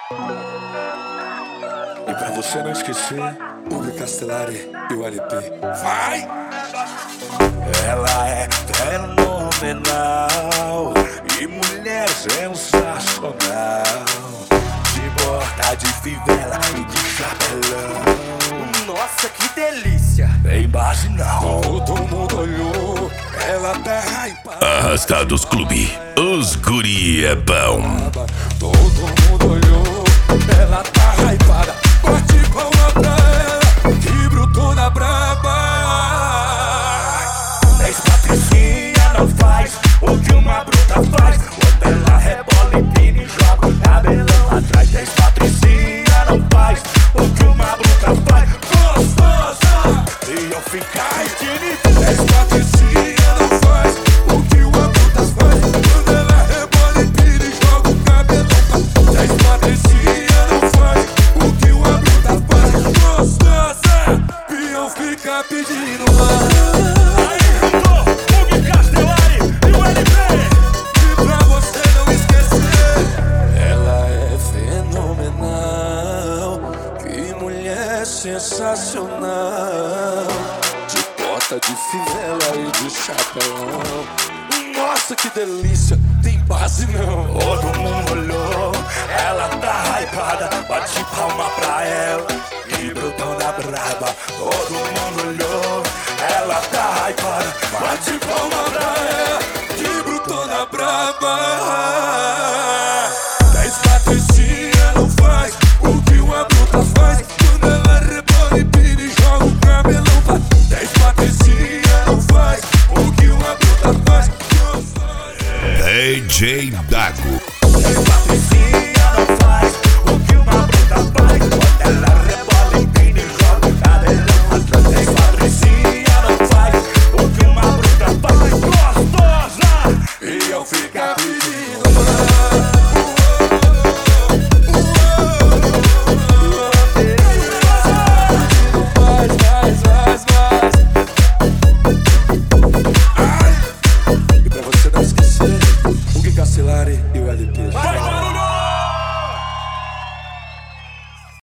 E pra você não esquecer, Hugo Castellari e o LP. Vai! Ela é fenomenal e mulher sensacional, de bota, de fivela e de chapelão. Nossa, que delícia! Tem base não. Todo mundo olhou, ela tá hypada. Arrastados Clube, os guri é bom. Todo mundo olhou, ela tá hypada. Bate palma pra ela, que brutou na braba. Ex-patricinha não faz o que uma bruta faz. Quando ela rebola, empina e joga o cabelão atrás. Ex-patricinha não faz o que uma bruta faz. Gostosa! E eu ficar infinito. Ex-patricinha não faz o que uma bruta faz. Quando ela rebola, empina e joga o cabelão. Ex-patricinha não faz o que uma bruta faz. Gostosa! E eu ficar pedindo mais. Sensacional, de bota, de fivela e de chapelão. Nossa, que delícia, tem base não. Todo mundo olhou, ela tá hypada. Bate palma pra ela, que brutou na braba. Todo mundo olhou, ela tá hypada. Bate palma pra ela.